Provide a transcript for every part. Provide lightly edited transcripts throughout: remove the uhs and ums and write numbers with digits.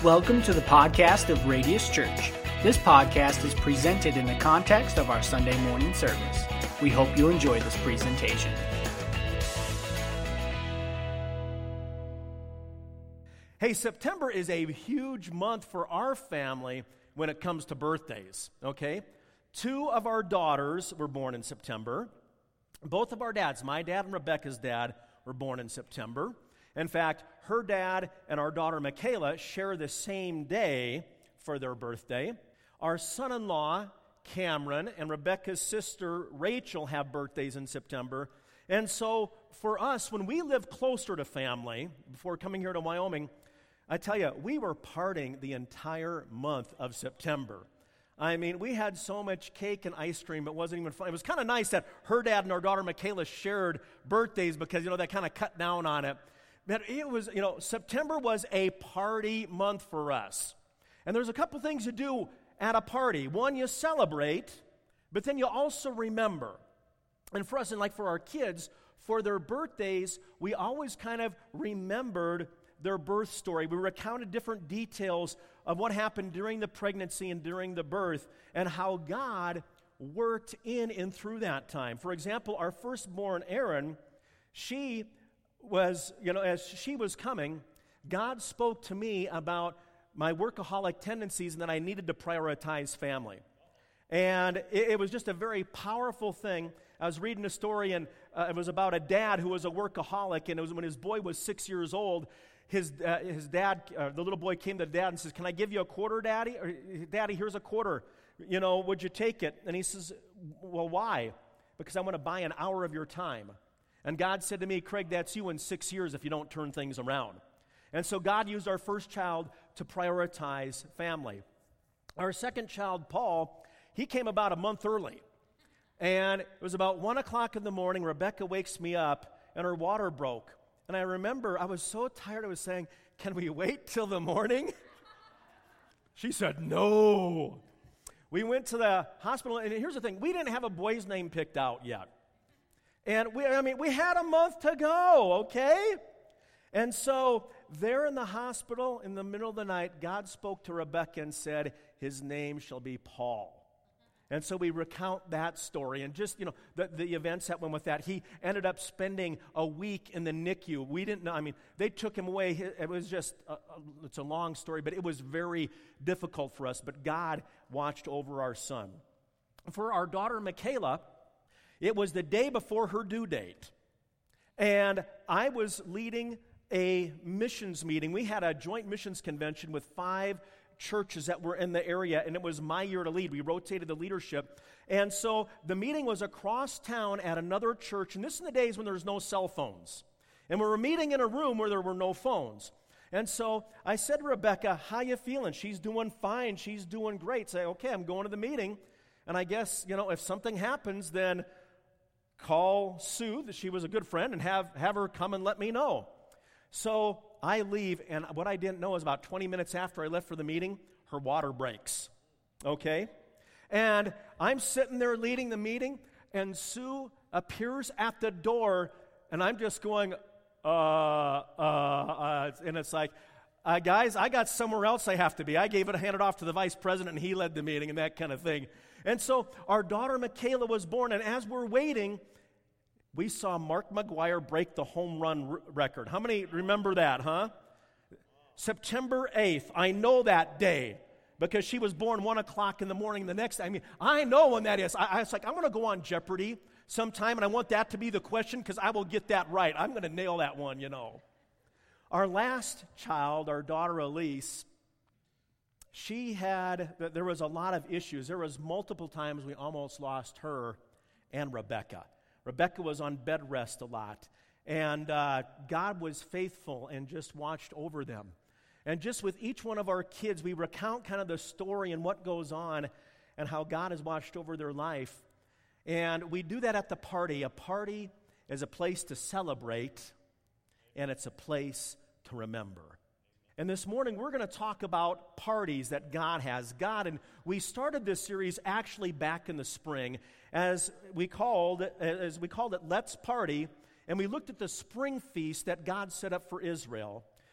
Welcome to the podcast of Radius Church. This podcast is presented in the context of our Sunday morning service. We hope you enjoy this presentation. Hey, September is a huge month for our family when it comes to birthdays, okay? 2 of our daughters were born in September. Both of our dads, my dad and Rebecca's dad, were born in September. In fact, her dad and our daughter Michaela share the same day for their birthday. Our son-in-law, Cameron, and Rebecca's sister, Rachel, have birthdays in September. And so for us, when we lived closer to family, before coming here to Wyoming, I tell you, we were partying the entire month of September. I mean, we had so much cake and ice cream, it wasn't even fun. It was kind of nice that her dad and our daughter Michaela shared birthdays because, that kind of cut down on it. But it was, September was a party month for us. And there's a couple things you do at a party. One, you celebrate, but then you also remember. And for us, and like for our kids, for their birthdays, we always kind of remembered their birth story. We recounted different details of what happened during the pregnancy and during the birth and how God worked in and through that time. For example, our firstborn, Erin, she was, as she was coming, God spoke to me about my workaholic tendencies and that I needed to prioritize family. And it was just a very powerful thing. I was reading a story, and it was about a dad who was a workaholic, and it was when his boy was 6 years old. His dad, the little boy came to dad and says, "Can I give you a quarter, Daddy?" Or, "Daddy, here's a quarter. Would you take it?" And he says, "Well, why?" "Because I want to buy an hour of your time." And God said to me, "Craig, that's you in 6 years if you don't turn things around." And so God used our first child to prioritize family. Our second child, Paul, he came about a month early. And it was about 1 o'clock in the morning. Rebecca wakes me up, and her water broke. And I remember I was so tired, I was saying, "Can we wait till the morning?" She said, "No." We went to the hospital, and here's the thing. We didn't have a boy's name picked out yet. And we had a month to go, okay? And so there in the hospital, in the middle of the night, God spoke to Rebecca and said, "His name shall be Paul." And so we recount that story and just, the events that went with that. He ended up spending a week in the NICU. We didn't know. They took him away. It was just, it's a long story, but it was very difficult for us. But God watched over our son. For our daughter, Michaela, it was the day before her due date. And I was leading a missions meeting. We had a joint missions convention with 5 churches that were in the area, and it was my year to lead. We rotated the leadership. And so the meeting was across town at another church, and this is in the days when there was no cell phones. And we were meeting in a room where there were no phones. And so I said to Rebecca, "How you feeling?" "She's doing fine. She's doing great." Say, "Okay, I'm going to the meeting. And I guess, if something happens, then call Sue," that she was a good friend, and have her come and let me know. So I leave, and what I didn't know is about 20 minutes after I left for the meeting, her water breaks, okay? And I'm sitting there leading the meeting, and Sue appears at the door, and I'm just going, and it's like, "Guys, I got somewhere else I have to be." I gave it, handed off to the vice president, and he led the meeting and that kind of thing. And so our daughter Michaela was born, and as we're waiting, we saw Mark McGwire break the home run record. How many remember that, huh? September 8th. I know that day because she was born 1 o'clock in the morning the next day. I know when that is. I was like, I'm going to go on Jeopardy sometime, and I want that to be the question because I will get that right. I'm going to nail that one, Our last child, our daughter Elise, there was a lot of issues. There was multiple times we almost lost her and Rebecca. Rebecca was on bed rest a lot, and God was faithful and just watched over them. And just with each one of our kids, we recount kind of the story and what goes on and how God has watched over their life. And we do that at the party. A party is a place to celebrate, and it's a place to remember. And this morning, we're going to talk about parties that God has. And we started this series actually back in the spring, as we called it Let's Party, and we looked at the spring feast that God set up for Israel.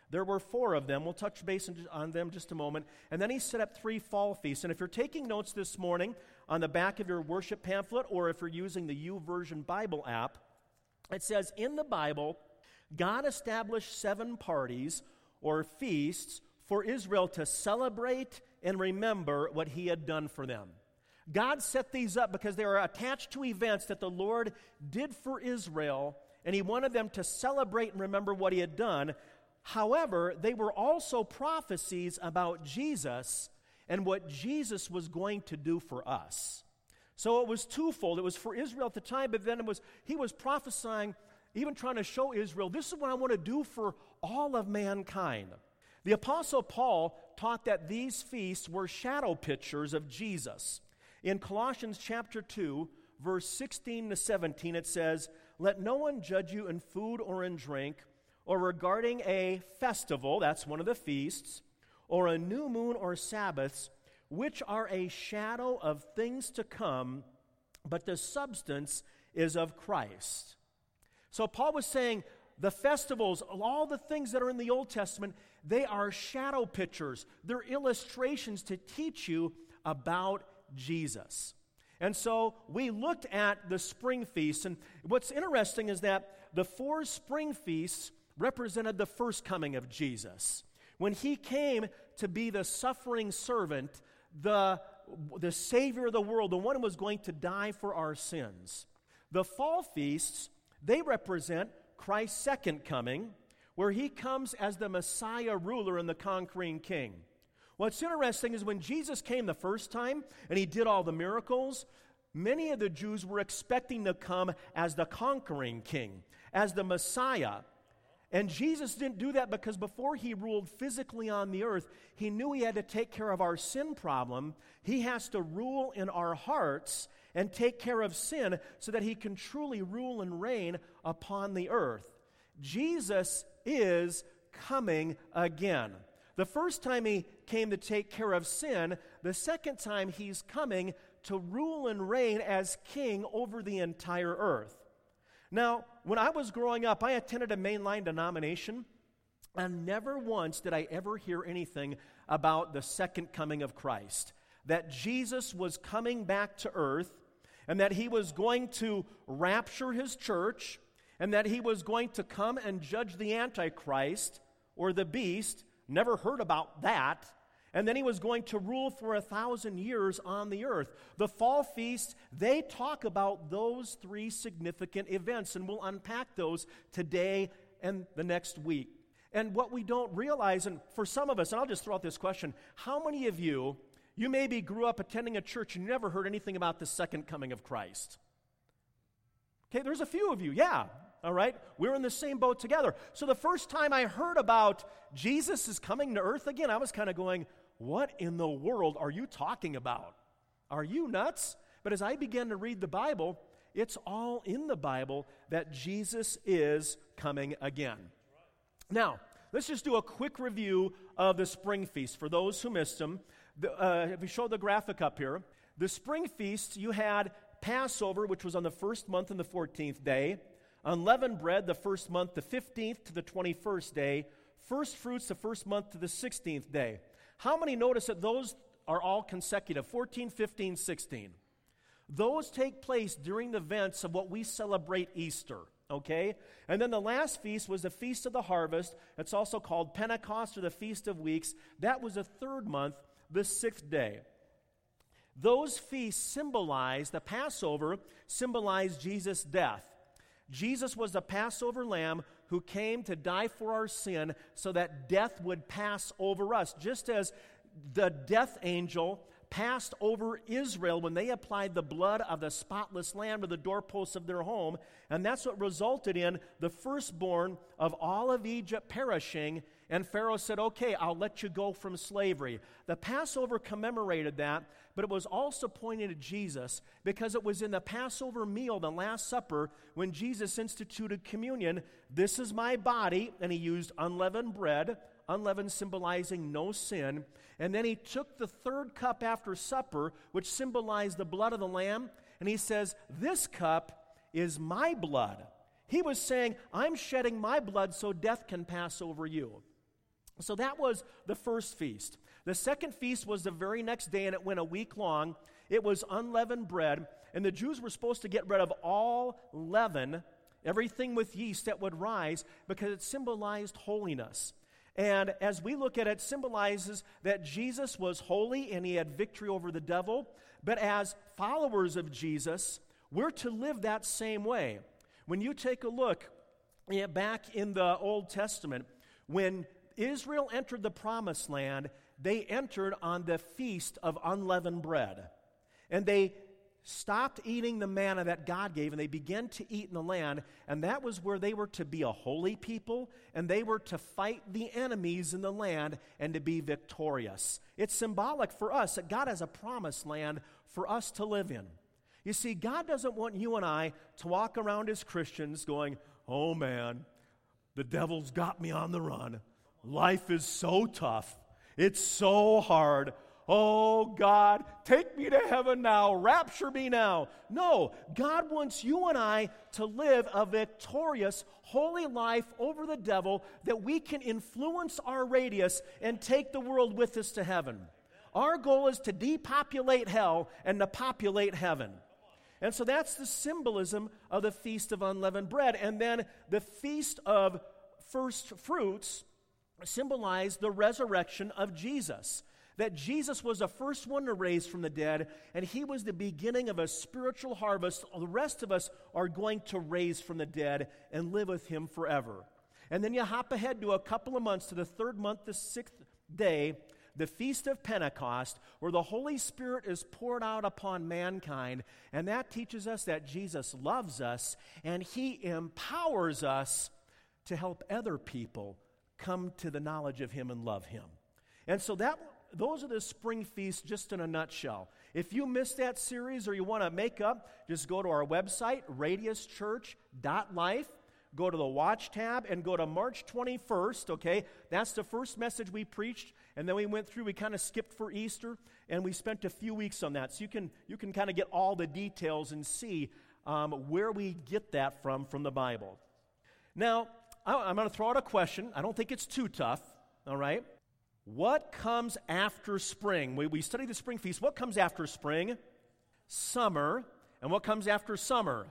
There were 4 of them. We'll touch base on them just a moment. And then he set up 3 fall feasts. And if you're taking notes this morning on the back of your worship pamphlet, or if you're using the YouVersion Bible app, it says, in the Bible, God established 7 parties or feasts for Israel to celebrate and remember what he had done for them. God set these up because they are attached to events that the Lord did for Israel, and he wanted them to celebrate and remember what he had done. However, they were also prophecies about Jesus and what Jesus was going to do for us. So it was twofold. It was for Israel at the time, but then he was prophesying, even trying to show Israel, this is what I want to do for all of mankind. The Apostle Paul taught that these feasts were shadow pictures of Jesus. In Colossians chapter 2, verse 16 to 17, it says, "Let no one judge you in food or in drink, or regarding a festival," that's one of the feasts, "or a new moon or Sabbaths, which are a shadow of things to come, but the substance is of Christ." So Paul was saying the festivals, all the things that are in the Old Testament, they are shadow pictures. They're illustrations to teach you about Jesus. And so we looked at the spring feasts, and what's interesting is that the 4 spring feasts represented the first coming of Jesus. When he came to be the suffering servant, the Savior of the world, the one who was going to die for our sins. The fall feasts, they represent Christ's second coming, where he comes as the Messiah ruler and the conquering king. What's interesting is when Jesus came the first time and he did all the miracles, many of the Jews were expecting to come as the conquering king, as the Messiah. And Jesus didn't do that because before he ruled physically on the earth, he knew he had to take care of our sin problem. He has to rule in our hearts and take care of sin so that he can truly rule and reign upon the earth. Jesus is coming again. The first time he came to take care of sin, the second time he's coming to rule and reign as king over the entire earth. Now, when I was growing up, I attended a mainline denomination, and never once did I ever hear anything about the second coming of Christ, that Jesus was coming back to earth, and that he was going to rapture his church, and that he was going to come and judge the Antichrist or the beast. Never heard about that. And then he was going to rule for 1,000 years on the earth. The fall feasts, they talk about those 3 significant events, and we'll unpack those today and the next week. And what we don't realize, and for some of us, and I'll just throw out this question, how many of you maybe grew up attending a church and you never heard anything about the second coming of Christ? Okay, there's a few of you, yeah. All right, we're in the same boat together. So the first time I heard about Jesus is coming to earth again, I was kind of going, what in the world are you talking about? Are you nuts? But as I began to read the Bible, it's all in the Bible that Jesus is coming again. Now, let's just do a quick review of the spring feast for those who missed them. If we show the graphic up here, the spring feast, you had Passover, which was on the first month and the 14th day, unleavened bread the first month, the 15th to the 21st day, first fruits the first month to the 16th day. How many notice that those are all consecutive, 14, 15, 16? Those take place during the events of what we celebrate Easter, okay? And then the last feast was the Feast of the Harvest. It's also called Pentecost or the Feast of Weeks. That was the 3rd month, the 6th day. Those feasts symbolize, the Passover symbolized Jesus' death. Jesus was the Passover lamb who came to die for our sin so that death would pass over us. Just as the death angel passed over Israel when they applied the blood of the spotless lamb to the doorposts of their home, and that's what resulted in the firstborn of all of Egypt perishing, and Pharaoh said, okay, I'll let you go from slavery. The Passover commemorated that, but it was also pointing to Jesus because it was in the Passover meal, the Last Supper, when Jesus instituted communion. This is my body, and he used unleavened bread, unleavened symbolizing no sin, and then he took the 3rd cup after supper, which symbolized the blood of the Lamb, and he says, this cup is my blood. He was saying, I'm shedding my blood so death can pass over you. So that was the first feast. The second feast was the very next day, and it went a week long. It was unleavened bread, and the Jews were supposed to get rid of all leaven, everything with yeast that would rise, because it symbolized holiness. And as we look at it, it symbolizes that Jesus was holy and he had victory over the devil. But as followers of Jesus, we're to live that same way. When you take a look back in the Old Testament, when Israel entered the Promised Land, they entered on the Feast of Unleavened Bread. And they stopped eating the manna that God gave, and they began to eat in the land, and that was where they were to be a holy people, and they were to fight the enemies in the land and to be victorious. It's symbolic for us that God has a promised land for us to live in. You see, God doesn't want you and I to walk around as Christians going, oh man, the devil's got me on the run. Life is so tough. It's so hard. Oh, God, take me to heaven now. Rapture me now. No, God wants you and I to live a victorious, holy life over the devil that we can influence our radius and take the world with us to heaven. Our goal is to depopulate hell and to populate heaven. And so that's the symbolism of the Feast of Unleavened Bread. And then the Feast of First Fruits symbolized the resurrection of Jesus. That Jesus was the first one to raise from the dead, and he was the beginning of a spiritual harvest. The rest of us are going to raise from the dead and live with him forever. And then you hop ahead to a couple of months to the third month, the sixth day, the Feast of Pentecost, where the Holy Spirit is poured out upon mankind, and that teaches us that Jesus loves us, and he empowers us to help other people come to the knowledge of him and love him. And so those are the spring feasts just in a nutshell. If you missed that series or you want to make up, just go to our website, radiuschurch.life. Go to the Watch tab and go to March 21st, okay? That's the first message we preached, and then we kind of skipped for Easter, and we spent a few weeks on that. So you can kind of get all the details and see where we get that from the Bible. Now, I'm going to throw out a question. I don't think it's too tough, all right? What comes after spring? We study the spring feast. What comes after spring? Summer. And what comes after summer?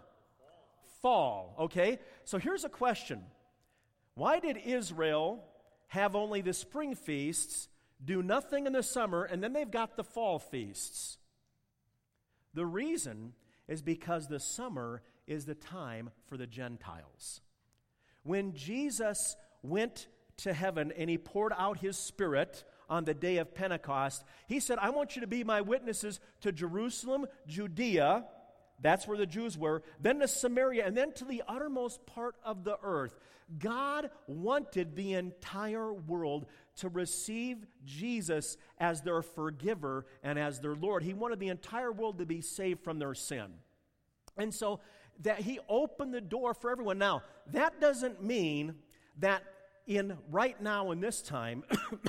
Fall. Okay? So here's a question. Why did Israel have only the spring feasts, do nothing in the summer, and then they've got the fall feasts? The reason is because the summer is the time for the Gentiles. When Jesus went to heaven and he poured out his Spirit on the day of Pentecost, he said, I want you to be my witnesses to Jerusalem, Judea, that's where the Jews were, then to Samaria, and then to the uttermost part of the earth. God wanted the entire world to receive Jesus as their forgiver and as their Lord. He wanted the entire world to be saved from their sin. And so that he opened the door for everyone. Now, that doesn't mean that right now in this time,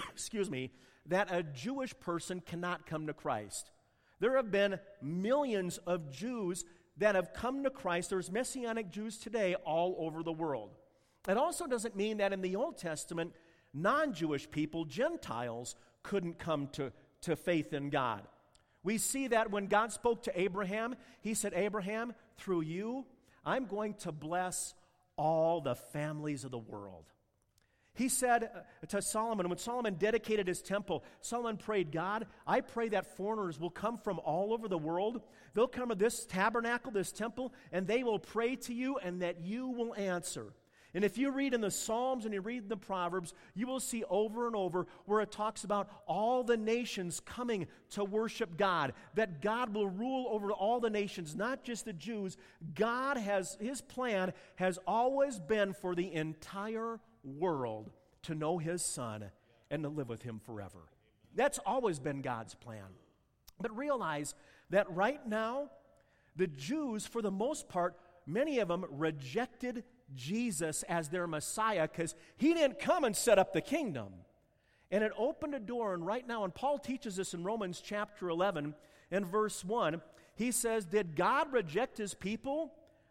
that a Jewish person cannot come to Christ. There have been millions of Jews that have come to Christ. There's Messianic Jews today all over the world. It also doesn't mean that in the Old Testament, non-Jewish people, Gentiles, couldn't come to faith in God. We see that when God spoke to Abraham, he said, Abraham, through you, I'm going to bless all the families of the world. He said to Solomon, when Solomon dedicated his temple, Solomon prayed, God, I pray that foreigners will come from all over the world. They'll come to this tabernacle, this temple, and they will pray to you and that you will answer. And if you read in the Psalms and you read in the Proverbs, you will see over and over where it talks about all the nations coming to worship God, that God will rule over all the nations, not just the Jews. His plan has always been for the entire world to know his Son and to live with him forever. That's always been God's plan. But realize that right now, the Jews, for the most part, many of them rejected Jesus as their Messiah because he didn't come and set up the kingdom. And it opened a door, and right now, and Paul teaches this in Romans chapter 11 and verse 1, he says, did God reject his people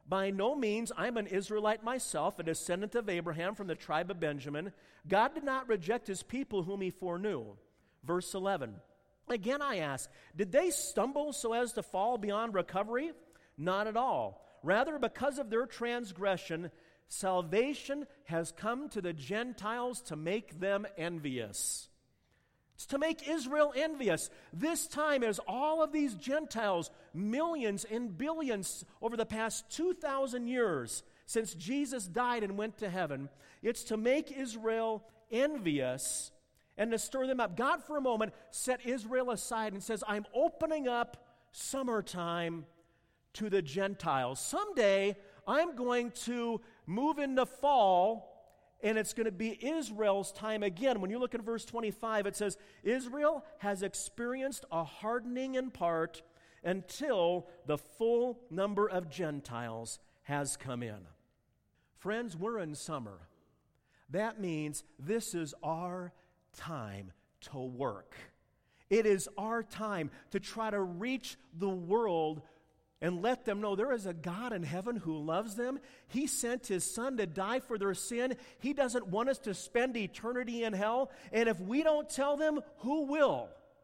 By no means, I'm an Israelite myself, a descendant of Abraham from the tribe of Benjamin. God did not reject his people whom he foreknew. Verse 11. Again I ask, did they stumble so as to fall beyond recovery? Not at all. Rather, because of their transgression, salvation has come to the Gentiles to make them envious. It's to make Israel envious. This time, as all of these Gentiles, millions and billions over the past 2,000 years since Jesus died and went to heaven, it's to make Israel envious and to stir them up. God, for a moment, set Israel aside and says, I'm opening up summertime to the Gentiles. Someday, I'm going to move into fall, and it's going to be Israel's time again. When you look at verse 25, it says, Israel has experienced a hardening in part until the full number of Gentiles has come in. Friends, we're in summer. That means this is our time to work. It is our time to try to reach the world and let them know there is a God in heaven who loves them. He sent his son to die for their sin. He doesn't want us to spend eternity in hell. And if we don't tell them, who will?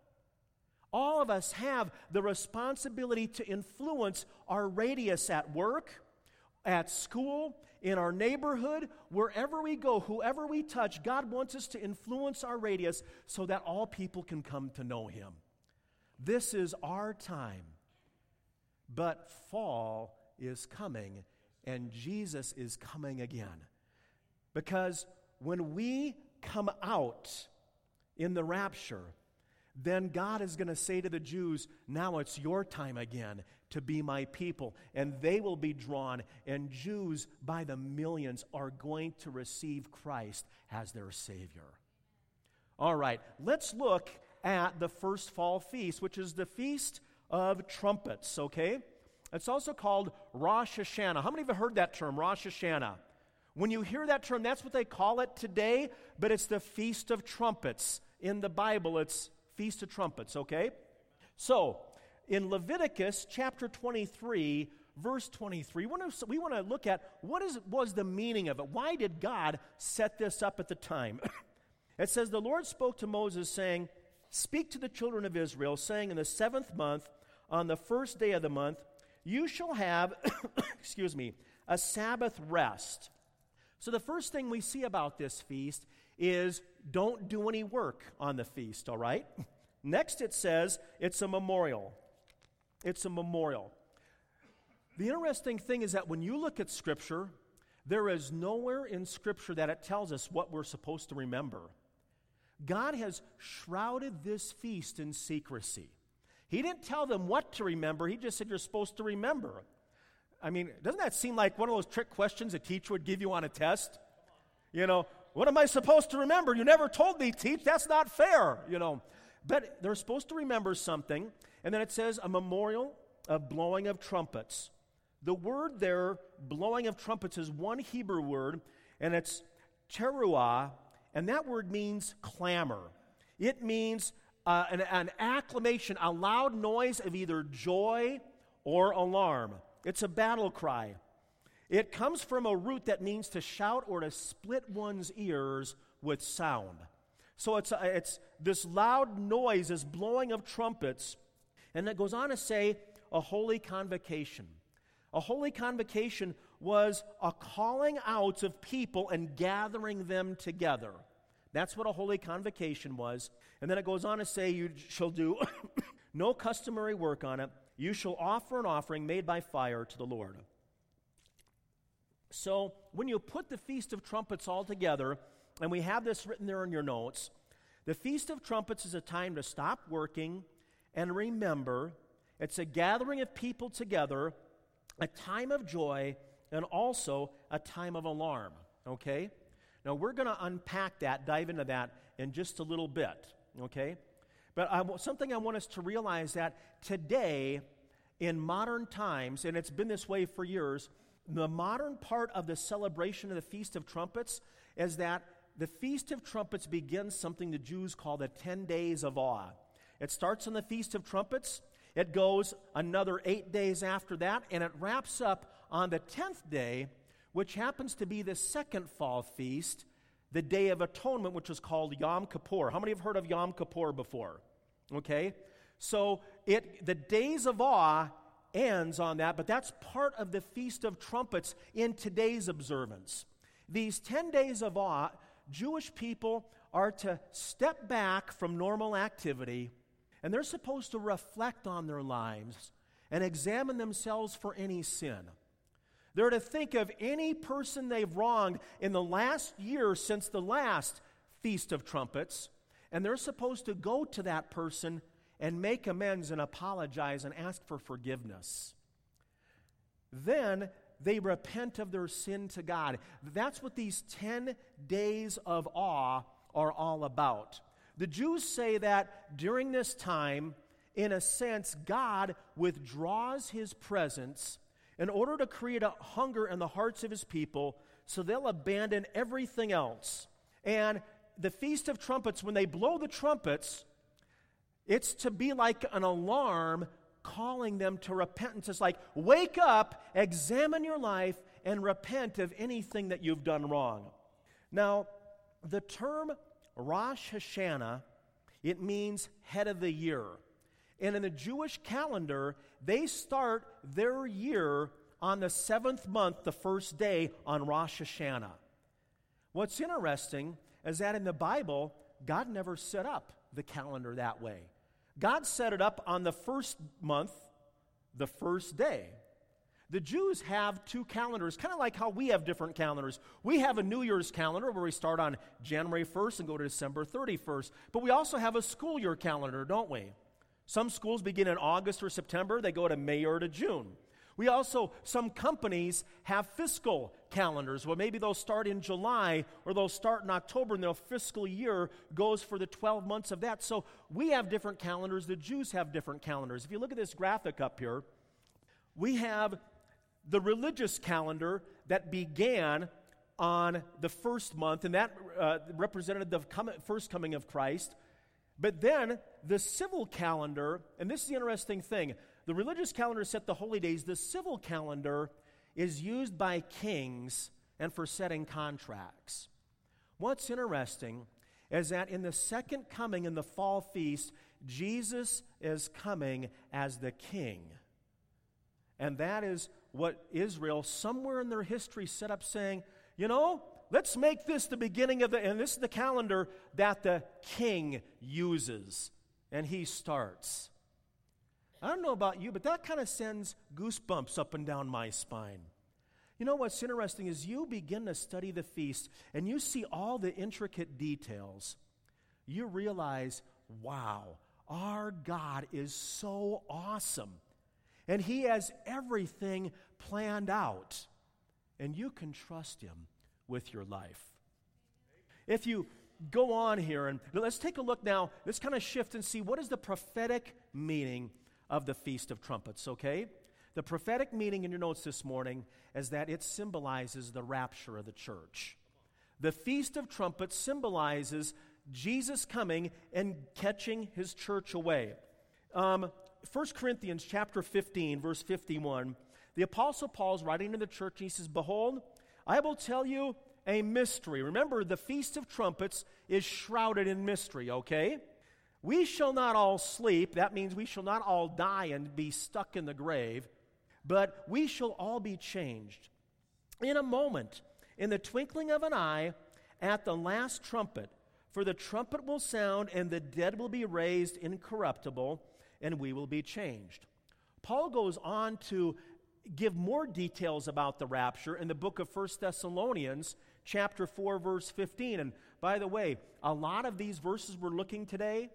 All of us have the responsibility to influence our radius at work, at school, in our neighborhood, wherever we go, whoever we touch. God wants us to influence our radius so that all people can come to know him. This is our time. But fall is coming, and Jesus is coming again. Because when we come out in the rapture, then God is going to say to the Jews, now it's your time again to be my people. And they will be drawn, and Jews by the millions are going to receive Christ as their Savior. All right, let's look at the first fall feast, which is the Feast of Trumpets, okay? It's also called Rosh Hashanah. How many of you have heard that term, Rosh Hashanah? When you hear that term, that's what they call it today, but it's the Feast of Trumpets. In the Bible, it's Feast of Trumpets, okay? So, in Leviticus chapter 23, verse 23, we want to look at what was the meaning of it. Why did God set this up at the time? It says, the Lord spoke to Moses, saying, speak to the children of Israel, saying, in the 7th month, on the first day of the month, you shall have, a Sabbath rest. So the first thing we see about this feast is don't do any work on the feast, all right? Next it says it's a memorial. It's a memorial. The interesting thing is that when you look at Scripture, there is nowhere in Scripture that it tells us what we're supposed to remember. God has shrouded this feast in secrecy. He didn't tell them what to remember. He just said you're supposed to remember. I mean, doesn't that seem like one of those trick questions a teacher would give you on a test? You know, what am I supposed to remember? You never told me, teach. That's not fair, you know. But they're supposed to remember something. And then it says a memorial of blowing of trumpets. The word there, blowing of trumpets, is one Hebrew word, and it's teruah, and that word means clamor. It means an acclamation, a loud noise of either joy or alarm. It's a battle cry. It comes from a root that means to shout or to split one's ears with sound. So it's this loud noise, this blowing of trumpets, and it goes on to say a holy convocation. A holy convocation was a calling out of people and gathering them together. That's what a holy convocation was. And then it goes on to say, you shall do no customary work on it. You shall offer an offering made by fire to the Lord. So when you put the Feast of Trumpets all together, and we have this written there in your notes, the Feast of Trumpets is a time to stop working and remember. It's a gathering of people together, a time of joy, and also a time of alarm, okay? Now, we're going to unpack that, dive into that in just a little bit, okay? But something I want us to realize that today, in modern times, and it's been this way for years, the modern part of the celebration of the Feast of Trumpets is that the Feast of Trumpets begins something the Jews call the 10 days of awe. It starts on the Feast of Trumpets. It goes another 8 days after that, and it wraps up on the 10th day, which happens to be the second fall feast, the Day of Atonement, which is called Yom Kippur. How many have heard of Yom Kippur before? Okay? So the Days of Awe ends on that, but that's part of the Feast of Trumpets in today's observance. These 10 days of awe, Jewish people are to step back from normal activity, and they're supposed to reflect on their lives and examine themselves for any sin. They're to think of any person they've wronged in the last year since the last Feast of Trumpets, and they're supposed to go to that person and make amends and apologize and ask for forgiveness. Then they repent of their sin to God. That's what these 10 days of awe are all about. The Jews say that during this time, in a sense, God withdraws his presence in order to create a hunger in the hearts of his people, so they'll abandon everything else. And the Feast of Trumpets, when they blow the trumpets, it's to be like an alarm calling them to repentance. It's like, wake up, examine your life, and repent of anything that you've done wrong. Now, the term Rosh Hashanah, it means head of the year. And in the Jewish calendar, they start their year on the 7th month, the first day on Rosh Hashanah. What's interesting is that in the Bible, God never set up the calendar that way. God set it up on the first month, the first day. The Jews have two calendars, kind of like how we have different calendars. We have a New Year's calendar where we start on January 1st and go to December 31st. But we also have a school year calendar, don't we? Some schools begin in August or September. They go to May or to June. Some companies have fiscal calendars. Well, maybe they'll start in July or they'll start in October, and their fiscal year goes for the 12 months of that. So we have different calendars. The Jews have different calendars. If you look at this graphic up here, we have the religious calendar that began on the first month, and that represented the first coming of Christ. But then the civil calendar, and this is the interesting thing, the religious calendar set the holy days. The civil calendar is used by kings and for setting contracts. What's interesting is that in the second coming, in the fall feast, Jesus is coming as the king. And that is what Israel, somewhere in their history, set up saying, let's make this the beginning of and this is the calendar that the king uses. And he starts. I don't know about you, but that kind of sends goosebumps up and down my spine. You know what's interesting is you begin to study the feast and you see all the intricate details. You realize, wow, our God is so awesome. And he has everything planned out. And you can trust him with your life. If you go on here, and let's take a look now, let's kind of shift and see what is the prophetic meaning of the Feast of Trumpets, okay? The prophetic meaning in your notes this morning is that it symbolizes the rapture of the church. The Feast of Trumpets symbolizes Jesus coming and catching his church away. 1 Corinthians chapter 15, verse 51, the Apostle Paul is writing to the church, and he says, "Behold, I will tell you a mystery." Remember, the Feast of Trumpets is shrouded in mystery, okay? "We shall not all sleep," that means we shall not all die and be stuck in the grave, "but we shall all be changed. In a moment, in the twinkling of an eye, at the last trumpet, for the trumpet will sound, and the dead will be raised incorruptible, and we will be changed." Paul goes on to give more details about the rapture in the book of 1 Thessalonians, chapter 4, verse 15. And by the way, a lot of these verses we're going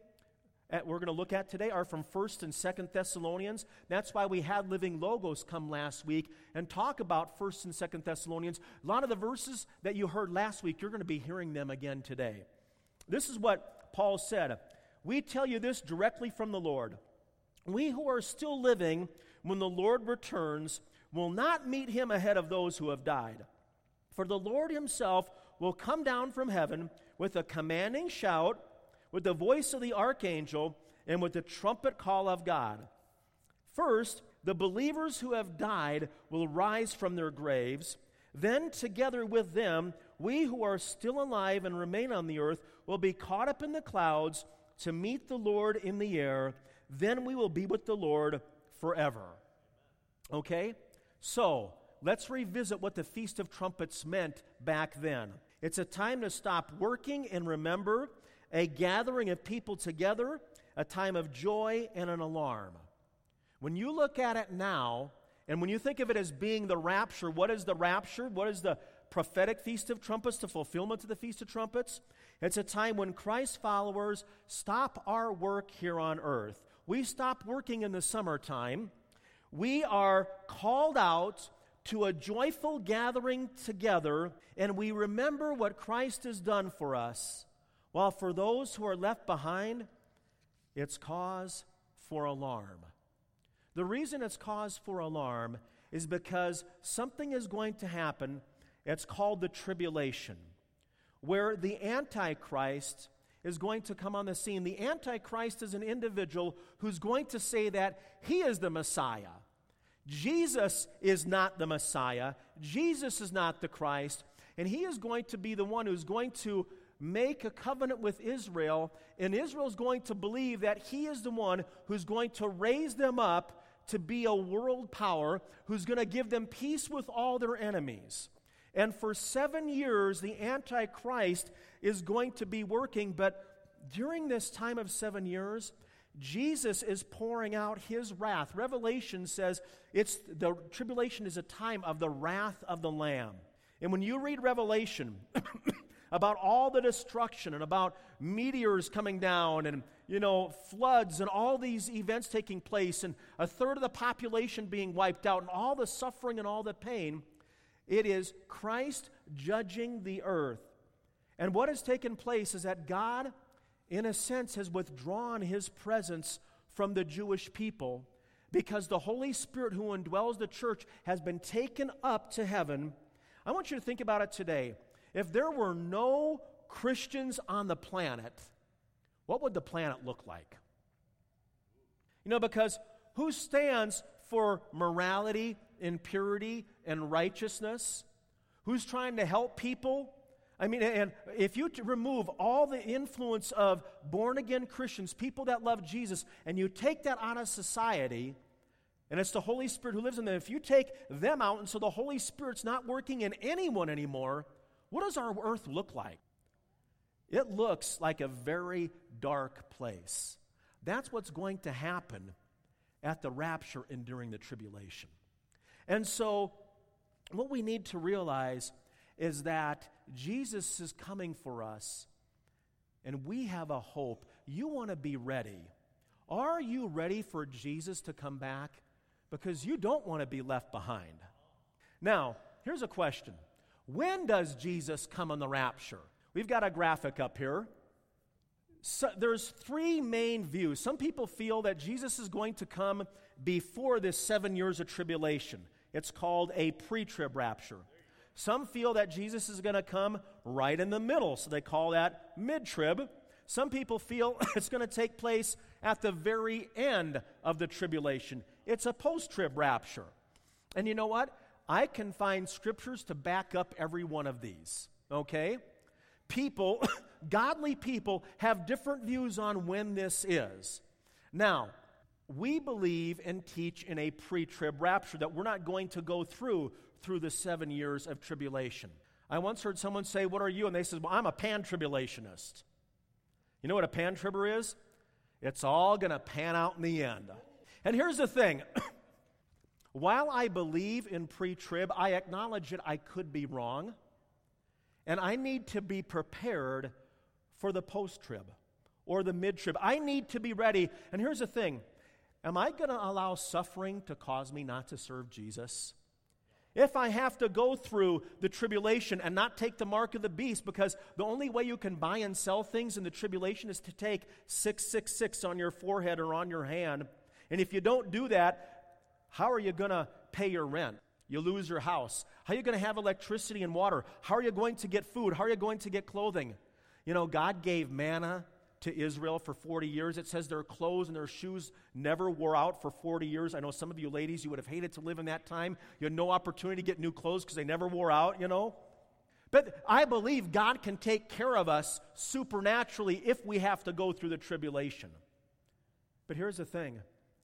to look at today are from 1 and 2 Thessalonians. That's why we had Living Logos come last week and talk about 1 and 2 Thessalonians. A lot of the verses that you heard last week, you're going to be hearing them again today. This is what Paul said. "We tell you this directly from the Lord. We who are still living when the Lord returns will not meet him ahead of those who have died. For the Lord himself will come down from heaven with a commanding shout, with the voice of the archangel, and with the trumpet call of God. First, the believers who have died will rise from their graves. Then together with them, we who are still alive and remain on the earth will be caught up in the clouds to meet the Lord in the air. Then we will be with the Lord forever. Okay? So, let's revisit what the Feast of Trumpets meant back then. It's a time to stop working and remember, a gathering of people together, a time of joy and an alarm. When you look at it now, and when you think of it as being the rapture, what is the rapture? What is the prophetic Feast of Trumpets, the fulfillment of the Feast of Trumpets? It's a time when Christ's followers stop our work here on earth. We stop working in the summertime. We are called out to a joyful gathering together, and we remember what Christ has done for us, while for those who are left behind, it's cause for alarm. The reason it's cause for alarm is because something is going to happen. It's called the tribulation, where the Antichrist is going to come on the scene. The Antichrist is an individual who's going to say that he is the Messiah. Jesus is not the Messiah. Jesus is not the Christ. And he is going to be the one who's going to make a covenant with Israel, and Israel is going to believe that he is the one who's going to raise them up to be a world power, who's going to give them peace with all their enemies. And for 7 years, the Antichrist is going to be working, but during this time of 7 years, Jesus is pouring out his wrath. Revelation says the tribulation is a time of the wrath of the Lamb. And when you read Revelation about all the destruction and about meteors coming down and, floods and all these events taking place and a third of the population being wiped out and all the suffering and all the pain, it is Christ judging the earth. And what has taken place is that God, in a sense, has withdrawn his presence from the Jewish people because the Holy Spirit who indwells the church has been taken up to heaven. I want you to think about it today. If there were no Christians on the planet, what would the planet look like? Because who stands for morality and purity and righteousness? Who's trying to help people? And if you remove all the influence of born-again Christians, people that love Jesus, and you take that out of society, and it's the Holy Spirit who lives in them, if you take them out, and so the Holy Spirit's not working in anyone anymore, what does our earth look like? It looks like a very dark place. That's what's going to happen at the rapture and during the tribulation. And so, what we need to realize is that Jesus is coming for us, and we have a hope. You want to be ready. Are you ready for Jesus to come back? Because you don't want to be left behind. Now, here's a question. When does Jesus come on the rapture? We've got a graphic up here. So there's 3 main views. Some people feel that Jesus is going to come before this 7 years of tribulation. It's called a pre-trib rapture. Some feel that Jesus is going to come right in the middle, so they call that mid-trib. Some people feel it's going to take place at the very end of the tribulation. It's a post-trib rapture. And you know what? I can find scriptures to back up every one of these, okay? People, godly people, have different views on when this is. Now, we believe and teach in a pre-trib rapture that we're not going to go through the 7 years of tribulation. I once heard someone say, "What are you?" And they said, "Well, I'm a pan-tribulationist." You know what a pan-tribber is? It's all going to pan out in the end. And here's the thing. While I believe in pre-trib, I acknowledge that I could be wrong, and I need to be prepared for the post-trib or the mid-trib. I need to be ready. And here's the thing. Am I going to allow suffering to cause me not to serve Jesus? If I have to go through the tribulation and not take the mark of the beast, because the only way you can buy and sell things in the tribulation is to take 666 on your forehead or on your hand. And if you don't do that, how are you going to pay your rent? You lose your house. How are you going to have electricity and water? How are you going to get food? How are you going to get clothing? God gave manna to Israel for 40 years. It says their clothes and their shoes never wore out for 40 years. I know some of you ladies, you would have hated to live in that time. You had no opportunity to get new clothes because they never wore out, But I believe God can take care of us supernaturally if we have to go through the tribulation. But here's the thing.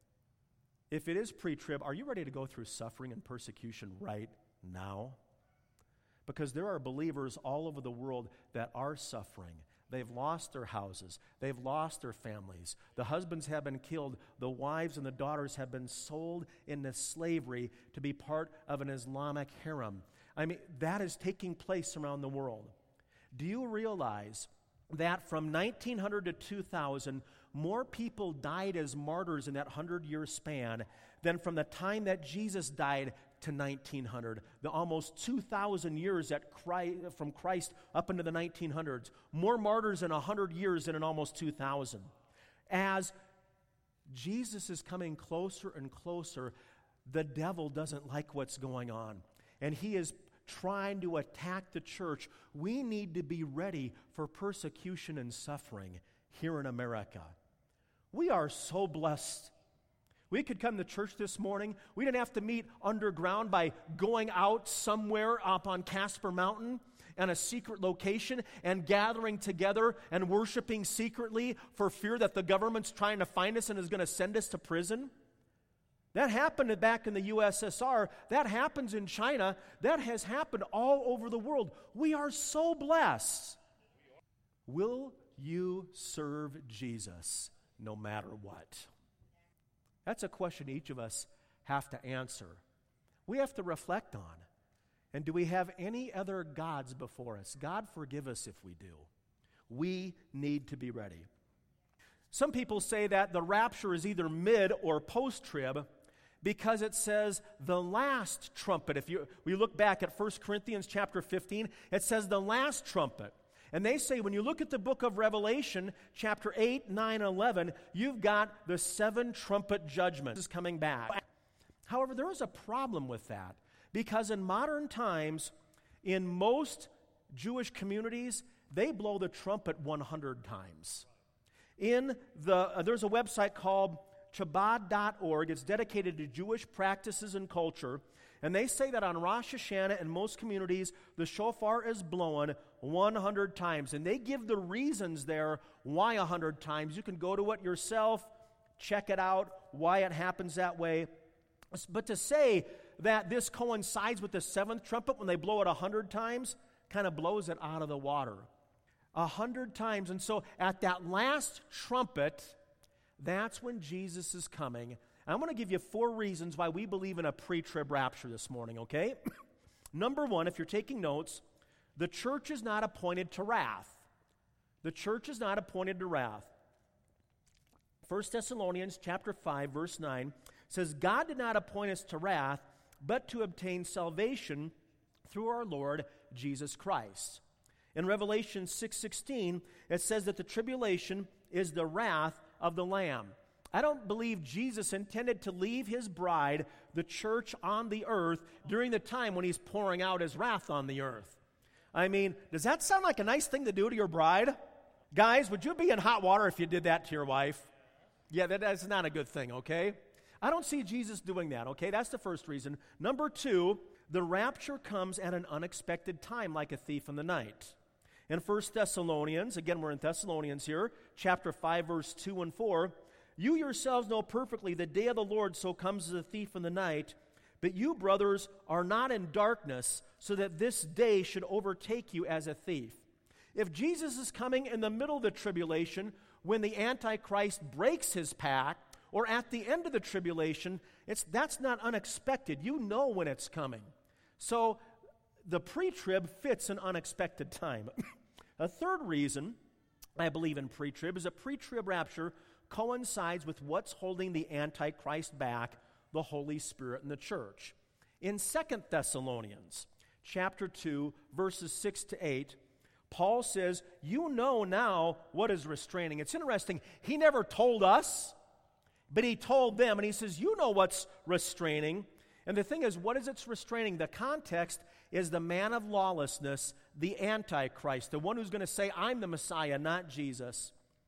If it is pre-trib, are you ready to go through suffering and persecution right now? Because there are believers all over the world that are suffering. They've lost their houses. They've lost their families. The husbands have been killed. The wives and the daughters have been sold into slavery to be part of an Islamic harem. I mean, that is taking place around the world. Do you realize that from 1900 to 2000, more people died as martyrs in that 100-year span than from the time that Jesus died to 1900, the almost 2,000 years from Christ up into the 1900s. More martyrs in 100 years than in almost 2,000. As Jesus is coming closer and closer, the devil doesn't like what's going on. And he is trying to attack the church. We need to be ready for persecution and suffering here in America. We are so blessed. We could come to church this morning. We didn't have to meet underground by going out somewhere up on Casper Mountain and a secret location and gathering together and worshiping secretly for fear that the government's trying to find us and is going to send us to prison. That happened back in the USSR. That happens in China. That has happened all over the world. We are so blessed. Will you serve Jesus no matter what? That's a question each of us have to answer. We have to reflect on. And do we have any other gods before us? God forgive us if we do. We need to be ready. Some people say that the rapture is either mid or post-trib because it says the last trumpet. If we look back at 1 Corinthians chapter 15, it says the last trumpet. And they say when you look at the book of Revelation, chapter 8, 9, 11, you've got the 7 trumpet judgments coming back. However, there is a problem with that because in modern times, in most Jewish communities, they blow the trumpet 100 times. There's a website called Chabad.org. It's dedicated to Jewish practices and culture. And they say that on Rosh Hashanah in most communities, the shofar is blown 100 times. And they give the reasons there why 100 times. You can go to it yourself, check it out, why it happens that way. But to say that this coincides with the 7th trumpet when they blow it 100 times kind of blows it out of the water. 100 times. And so at that last trumpet, that's when Jesus is coming. I'm going to give you 4 reasons why we believe in a pre-trib rapture this morning, okay? Number 1, if you're taking notes, the church is not appointed to wrath. The church is not appointed to wrath. 1 Thessalonians chapter 5, verse 9 says, God did not appoint us to wrath, but to obtain salvation through our Lord Jesus Christ. In Revelation 6:16, it says that the tribulation is the wrath of the Lamb. I don't believe Jesus intended to leave his bride, the church on the earth, during the time when he's pouring out his wrath on the earth. I mean, does that sound like a nice thing to do to your bride? Guys, would you be in hot water if you did that to your wife? Yeah, that's not a good thing, okay? I don't see Jesus doing that, okay? That's the first reason. Number 2, the rapture comes at an unexpected time like a thief in the night. In 1 Thessalonians, again we're in Thessalonians here, chapter 5, verse 2 and 4, you yourselves know perfectly the day of the Lord so comes as a thief in the night, but you, brothers, are not in darkness, so that this day should overtake you as a thief. If Jesus is coming in the middle of the tribulation, when the Antichrist breaks his pact, or at the end of the tribulation, that's not unexpected. You know when it's coming. So the pre-trib fits an unexpected time. A third reason I believe in pre-trib is a pre-trib rapture coincides with what's holding the Antichrist back, the Holy Spirit and the church. In 2 Thessalonians chapter 2, verses 6 to 8, Paul says, you know now what is restraining. It's interesting. He never told us, but he told them, and he says, you know what's restraining. And the thing is, what is it restraining? The context is the man of lawlessness, the Antichrist, the one who's going to say, I'm the Messiah, not Jesus.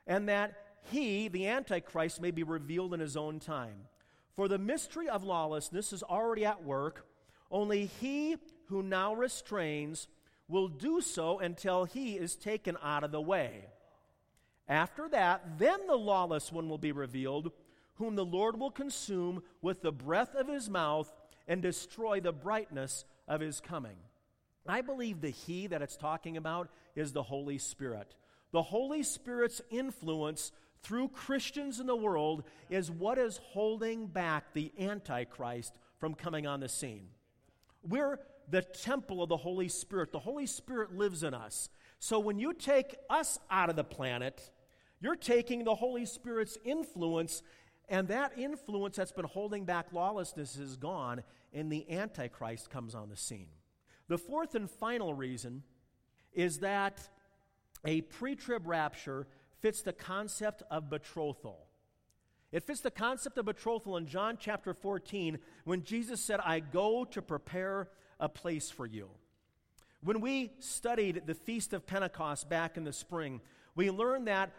and that he, the Antichrist, may be revealed in his own time. For the mystery of lawlessness is already at work. Only he who now restrains will do so until he is taken out of the way. After that, then the lawless one will be revealed, whom the Lord will consume with the breath of his mouth and destroy the brightness of his coming. I believe the he that it's talking about is the Holy Spirit. The Holy Spirit's influence through Christians in the world is what is holding back the Antichrist from coming on the scene. We're the temple of the Holy Spirit. The Holy Spirit lives in us. So when you take us out of the planet, you're taking the Holy Spirit's influence, and that influence that's been holding back lawlessness is gone, and the Antichrist comes on the scene. The fourth and final reason is that a pre-trib rapture fits the concept of betrothal. It fits the concept of betrothal in John chapter 14 when Jesus said, I go to prepare a place for you. When we studied the Feast of Pentecost back in the spring, we learned that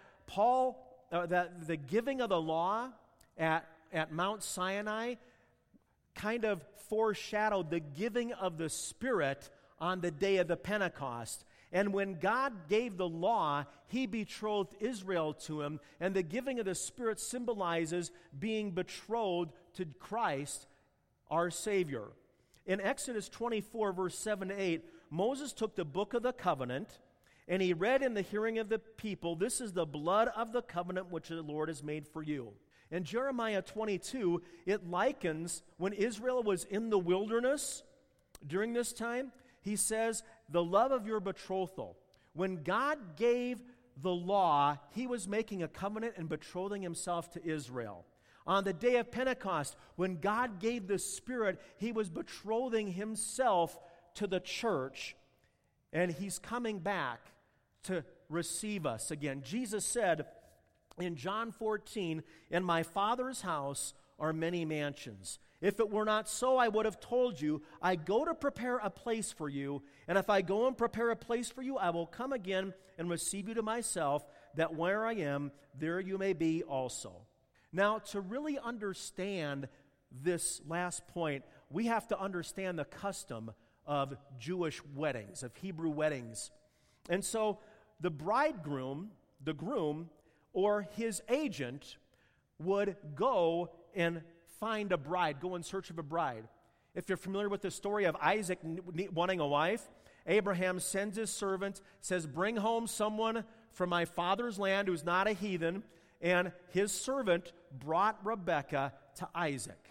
that the giving of the law at Mount Sinai kind of foreshadowed the giving of the Spirit on the day of the Pentecost. And when God gave the law, he betrothed Israel to him, and the giving of the Spirit symbolizes being betrothed to Christ, our Savior. In Exodus 24, verse 7 to 8, Moses took the book of the covenant, and he read in the hearing of the people, this is the blood of the covenant which the Lord has made for you. In Jeremiah 22, it likens when Israel was in the wilderness during this time, he says, the love of your betrothal. When God gave the law, he was making a covenant and betrothing himself to Israel. On the day of Pentecost, when God gave the Spirit, he was betrothing himself to the church, and he's coming back to receive us again. Jesus said in John 14, in my Father's house are many mansions. If it were not so, I would have told you, I go to prepare a place for you, and if I go and prepare a place for you, I will come again and receive you to myself, that where I am, there you may be also. Now, to really understand this last point, we have to understand the custom of Jewish weddings, of Hebrew weddings. And so the bridegroom, the groom, or his agent would go and find a bride, go in search of a bride. If you're familiar with the story of Isaac wanting a wife, Abraham sends his servant, says, bring home someone from my father's land who's not a heathen, and his servant brought Rebekah to Isaac.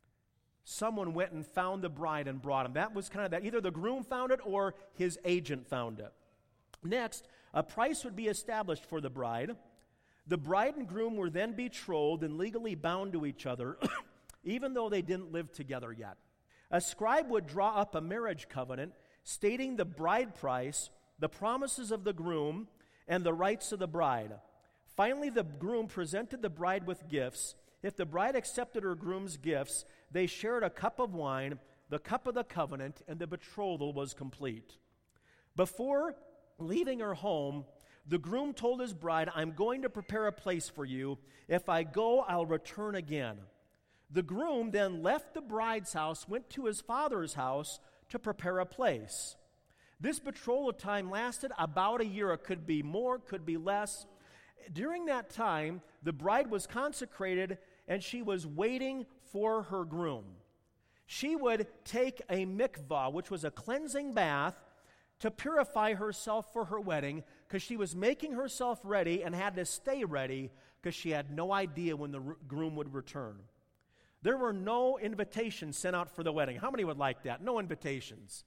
Someone went and found the bride and brought him. That was kind of that. Either the groom found it or his agent found it. Next, a price would be established for the bride. The bride and groom were then betrothed and legally bound to each other, even though they didn't live together yet. A scribe would draw up a marriage covenant stating the bride price, the promises of the groom, and the rights of the bride. Finally, the groom presented the bride with gifts. If the bride accepted her groom's gifts, they shared a cup of wine, the cup of the covenant, and the betrothal was complete. Before leaving her home, the groom told his bride, I'm going to prepare a place for you. If I go, I'll return again. The groom then left the bride's house, went to his father's house to prepare a place. This betrothal time lasted about a year. It could be more, could be less. During that time, the bride was consecrated and she was waiting for her groom. She would take a mikvah, which was a cleansing bath, to purify herself for her wedding, because she was making herself ready and had to stay ready because she had no idea when the groom would return. There were no invitations sent out for the wedding. How many would like that? No invitations.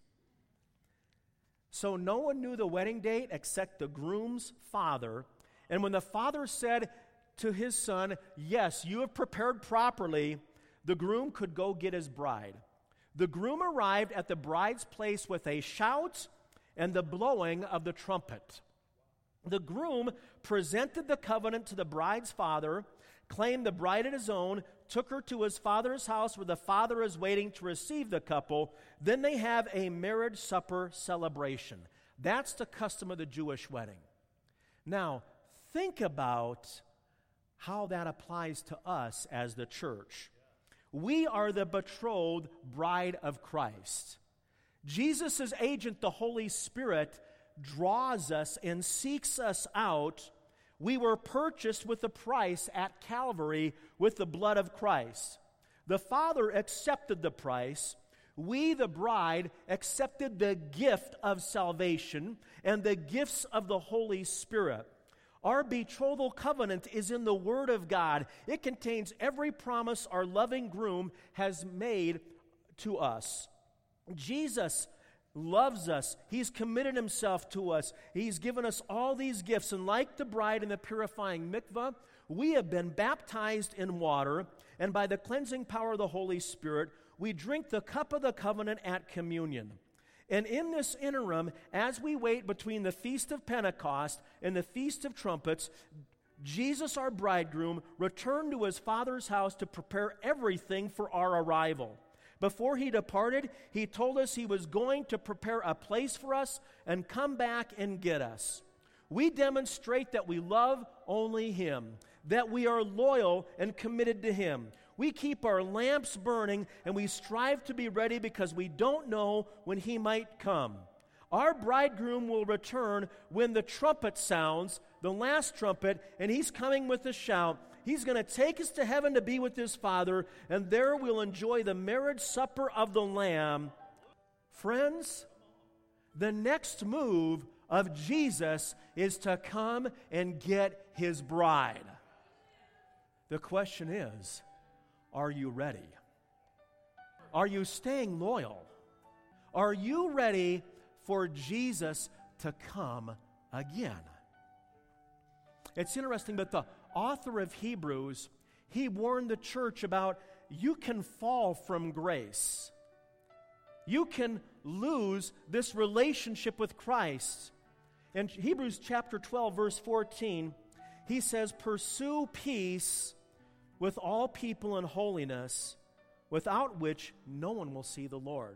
So no one knew the wedding date except the groom's father. And when the father said to his son, yes, you have prepared properly, the groom could go get his bride. The groom arrived at the bride's place with a shout and the blowing of the trumpet. The groom presented the covenant to the bride's father, claimed the bride as his own, took her to his father's house where the father is waiting to receive the couple. Then they have a marriage supper celebration. That's the custom of the Jewish wedding. Now, Think about how that applies to us as the church. We are the betrothed bride of Christ. Jesus' agent, the Holy Spirit, draws us and seeks us out. We were purchased with a price at Calvary with the blood of Christ. The Father accepted the price. We, the bride, accepted the gift of salvation and the gifts of the Holy Spirit. Our betrothal covenant is in the Word of God. It contains every promise our loving groom has made to us. Jesus loves us. He's committed himself to us. He's given us all these gifts. And like the bride in the purifying mikvah, we have been baptized in water, and by the cleansing power of the Holy Spirit, we drink the cup of the covenant at communion. And in this interim, as we wait between the Feast of Pentecost and the Feast of Trumpets, Jesus, our bridegroom, returned to his Father's house to prepare everything for our arrival. Before he departed, he told us he was going to prepare a place for us and come back and get us. We demonstrate that we love only him, that we are loyal and committed to him. We keep our lamps burning, and we strive to be ready because we don't know when he might come. Our bridegroom will return when the trumpet sounds, the last trumpet, and he's coming with a shout. He's going to take us to heaven to be with his Father, and there we'll enjoy the marriage supper of the Lamb. Friends, the next move of Jesus is to come and get his bride. The question is, are you ready? Are you staying loyal? Are you ready for Jesus to come again? It's interesting, but the author of Hebrews, he warned the church about you can fall from grace. You can lose this relationship with Christ. In Hebrews chapter 12, verse 14, he says, "Pursue peace with all people in holiness, without which no one will see the Lord."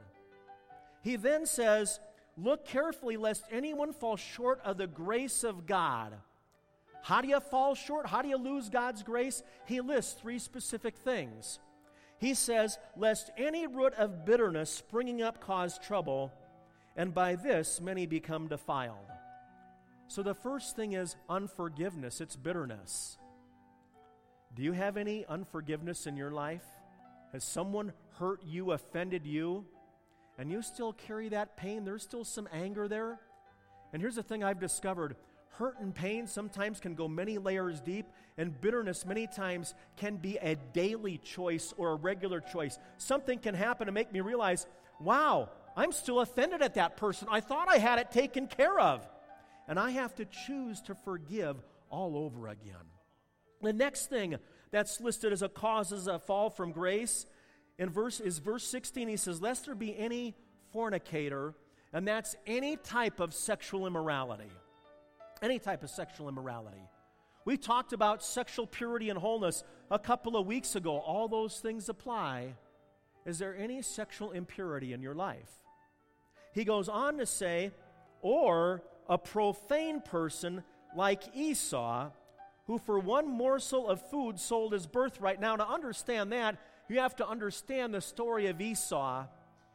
He then says, "Look carefully lest anyone fall short of the grace of God." How do you fall short? How do you lose God's grace? He lists 3 specific things. He says, "Lest any root of bitterness springing up cause trouble, and by this many become defiled." So the first thing is unforgiveness. It's bitterness. Do you have any unforgiveness in your life? Has someone hurt you, offended you, and you still carry that pain? There's still some anger there. And here's the thing I've discovered. Hurt and pain sometimes can go many layers deep, and bitterness many times can be a daily choice or a regular choice. Something can happen to make me realize, wow, I'm still offended at that person. I thought I had it taken care of. And I have to choose to forgive all over again. The next thing that's listed as a cause as a fall from grace is verse 16. He says, "Lest there be any fornicator," and that's any type of sexual immorality. Any type of sexual immorality. We talked about sexual purity and wholeness a couple of weeks ago. All those things apply. Is there any sexual impurity in your life? He goes on to say, "Or a profane person like Esau, who for one morsel of food sold his birthright." Now, to understand that, you have to understand the story of Esau,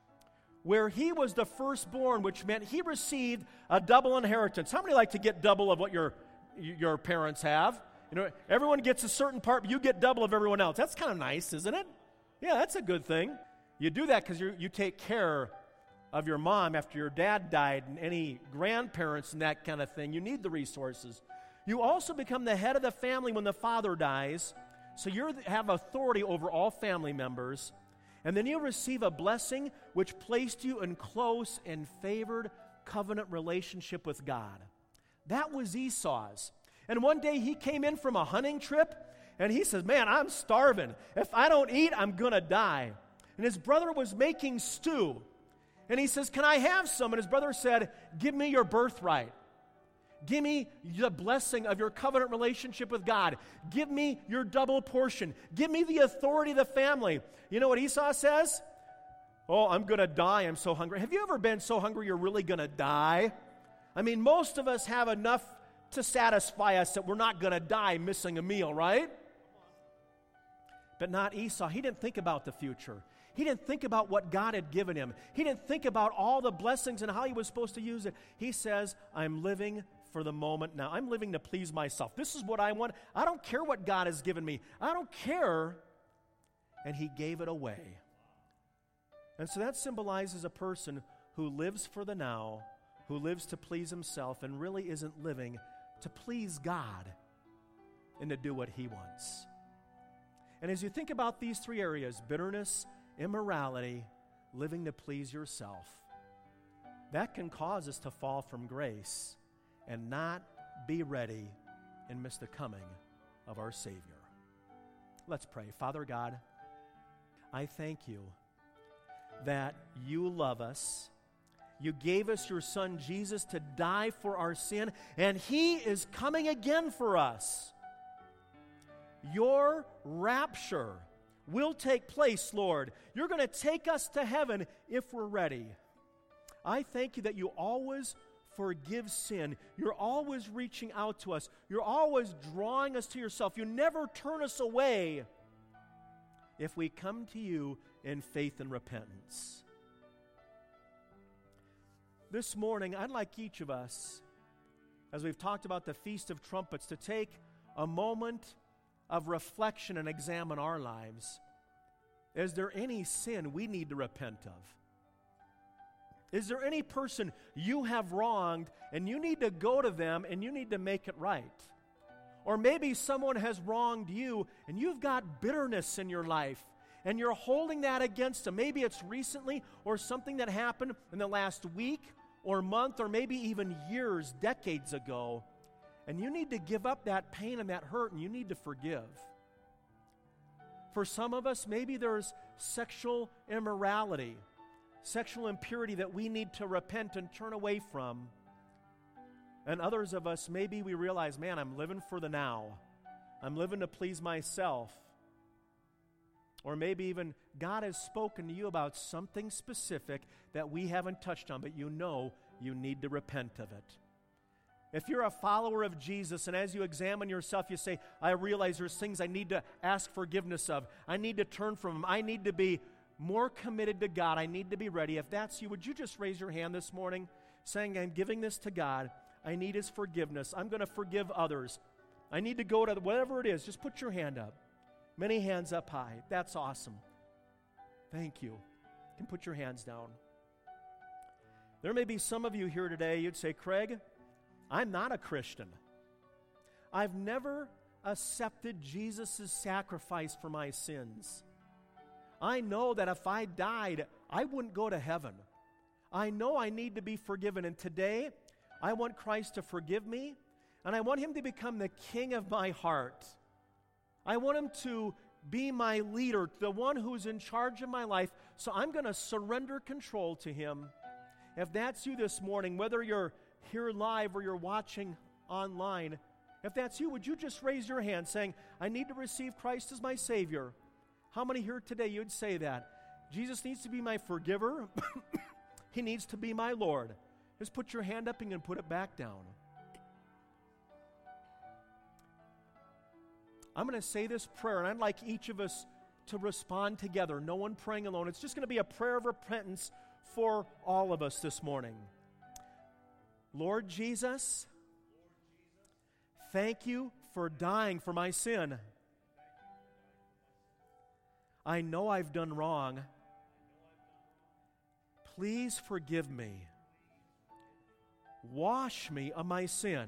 where he was the firstborn, which meant he received a double inheritance. How many like to get double of what your parents have? You know, everyone gets a certain part, but you get double of everyone else. That's kind of nice, isn't it? Yeah, that's a good thing. You do that because you take care of your mom after your dad died, and any grandparents and that kind of thing. You need the resources. You also become the head of the family when the father dies, so you have authority over all family members. And then you receive a blessing which placed you in close and favored covenant relationship with God. That was Esau's. And one day he came in from a hunting trip, and he says, "Man, I'm starving. If I don't eat, I'm going to die." And his brother was making stew. And he says, "Can I have some?" And his brother said, "Give me your birthright. Give me the blessing of your covenant relationship with God. Give me your double portion. Give me the authority of the family." You know what Esau says? "Oh, I'm going to die. I'm so hungry." Have you ever been so hungry you're really going to die? I mean, most of us have enough to satisfy us that we're not going to die missing a meal, right? But not Esau. He didn't think about the future. He didn't think about what God had given him. He didn't think about all the blessings and how he was supposed to use it. He says, I'm living for the moment now. I'm living to please myself. This is what I want. I don't care what God has given me. I don't care. And he gave it away. And so that symbolizes a person who lives for the now, who lives to please himself, and really isn't living to please God and to do what he wants. And as you think about these three areas, bitterness, immorality, living to please yourself, that can cause us to fall from grace and not be ready and miss the coming of our Savior. Let's pray. Father God, I thank you that you love us. You gave us your Son Jesus to die for our sin, and he is coming again for us. Your rapture will take place, Lord. You're going to take us to heaven if we're ready. I thank you that you always forgive sin. You're always reaching out to us. You're always drawing us to yourself. You never turn us away if we come to you in faith and repentance. This morning, I'd like each of us, as we've talked about the Feast of Trumpets, to take a moment of reflection and examine our lives. Is there any sin we need to repent of? Is there any person you have wronged and you need to go to them and you need to make it right? Or maybe someone has wronged you and you've got bitterness in your life and you're holding that against them. Maybe it's recently or something that happened in the last week or month or maybe even years, decades ago. And you need to give up that pain and that hurt, and you need to forgive. For some of us, maybe there's sexual immorality, sexual impurity that we need to repent and turn away from. And others of us, maybe we realize, man, I'm living for the now. I'm living to please myself. Or maybe even God has spoken to you about something specific that we haven't touched on, but you know you need to repent of it. If you're a follower of Jesus and as you examine yourself, you say, I realize there's things I need to ask forgiveness of. I need to turn from them. I need to be more committed to God. I need to be ready. If that's you, would you just raise your hand this morning saying, I'm giving this to God. I need his forgiveness. I'm going to forgive others. I need to go to whatever it is. Just put your hand up. Many hands up high. That's awesome. Thank you. You can put your hands down. There may be some of you here today, you'd say, Craig, I'm not a Christian. I've never accepted Jesus' sacrifice for my sins. I know that if I died, I wouldn't go to heaven. I know I need to be forgiven. And today, I want Christ to forgive me, and I want him to become the king of my heart. I want him to be my leader, the one who's in charge of my life. So I'm going to surrender control to him. If that's you this morning, whether you're here live or you're watching online, if that's you, would you just raise your hand saying, I need to receive Christ as my Savior? How many here today you'd say that? Jesus needs to be my forgiver. He needs to be my Lord. Just put your hand up and you can put it back down. I'm going to say this prayer, and I'd like each of us to respond together. No one praying alone. It's just going to be a prayer of repentance for all of us this morning. Lord Jesus, thank you for dying for my sin. I know I've done wrong. Please forgive me. Wash me of my sin.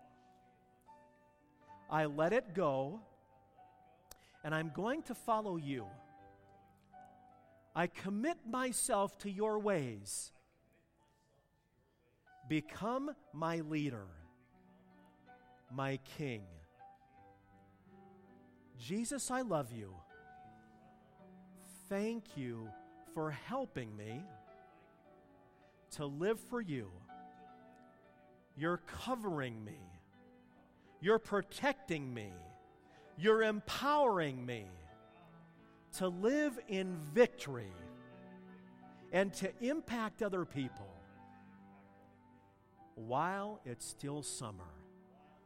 I let it go, and I'm going to follow you. I commit myself to your ways. Become my leader, my king. Jesus, I love you. Thank you for helping me to live for you. You're covering me. You're protecting me. You're empowering me to live in victory and to impact other people while it's still summer.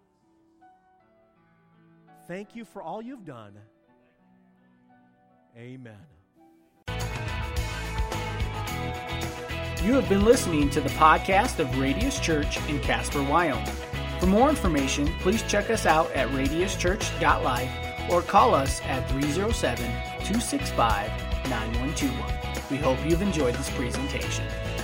Thank you for all you've done. Amen. You have been listening to the podcast of Radius Church in Casper, Wyoming. For more information, please check us out at radiuschurch.life or call us at 307-265-9121. We hope you've enjoyed this presentation.